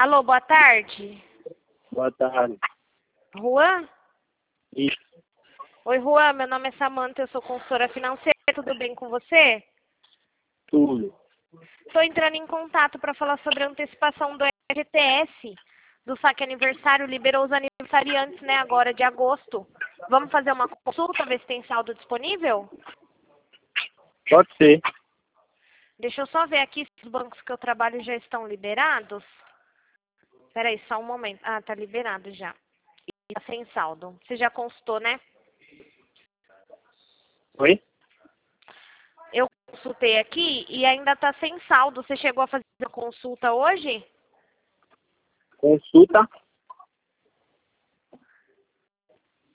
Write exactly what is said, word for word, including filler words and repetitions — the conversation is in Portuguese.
Alô, boa tarde. Boa tarde. Juan? Isso. Oi, Juan, meu nome é Samanta, eu sou consultora financeira, tudo bem com você? Tudo. Estou entrando em contato para falar sobre a antecipação do F G T S, do saque aniversário, liberou os aniversariantes, né, agora de agosto. Vamos fazer uma consulta, ver se tem saldo disponível? Pode ser. Deixa eu só ver aqui se os bancos que eu trabalho já estão liberados. Espera aí, só um momento. Ah, tá liberado já. E tá sem saldo. Você já consultou, né? Oi? Eu consultei aqui e ainda tá sem saldo. Você chegou a fazer a consulta hoje? Consulta?